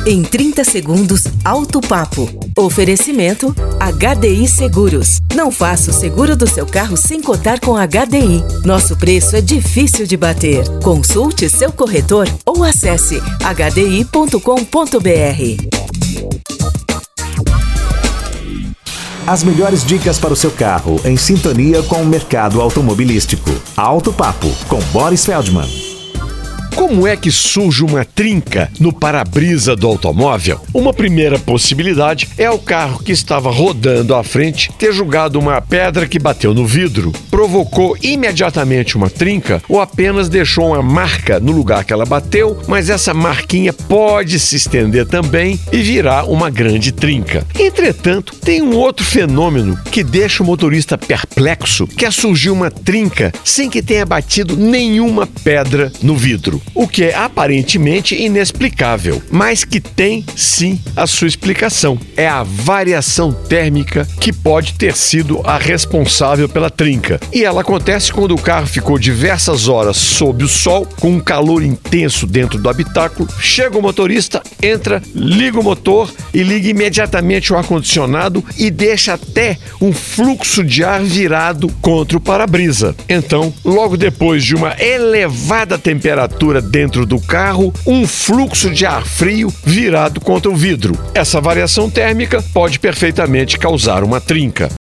Em 30 segundos, Auto Papo. Oferecimento HDI Seguros. Não faça o seguro do seu carro sem cotar com HDI. Nosso preço é difícil de bater. Consulte seu corretor ou acesse hdi.com.br. As melhores dicas para o seu carro, em sintonia com o mercado automobilístico. Auto Papo, com Boris Feldman. Como é que surge uma trinca no para-brisa do automóvel? Uma primeira possibilidade é o carro que estava rodando à frente ter jogado uma pedra que bateu no vidro, provocou imediatamente uma trinca ou apenas deixou uma marca no lugar que ela bateu, mas essa marquinha pode se estender também e virar uma grande trinca. Entretanto, tem um outro fenômeno que deixa o motorista perplexo, que é surgir uma trinca sem que tenha batido nenhuma pedra no vidro. O que é aparentemente inexplicável, mas que tem sim a sua explicação. É a variação térmica que pode ter sido a responsável pela trinca. E ela acontece quando o carro ficou diversas horas sob o sol, com um calor intenso dentro do habitáculo. Chega o motorista, entra, liga o motor e liga imediatamente o ar-condicionado e deixa até um fluxo de ar virado contra o para-brisa. Então, logo depois de uma elevada temperatura dentro do carro, um fluxo de ar frio virado contra o vidro. Essa variação térmica pode perfeitamente causar uma trinca.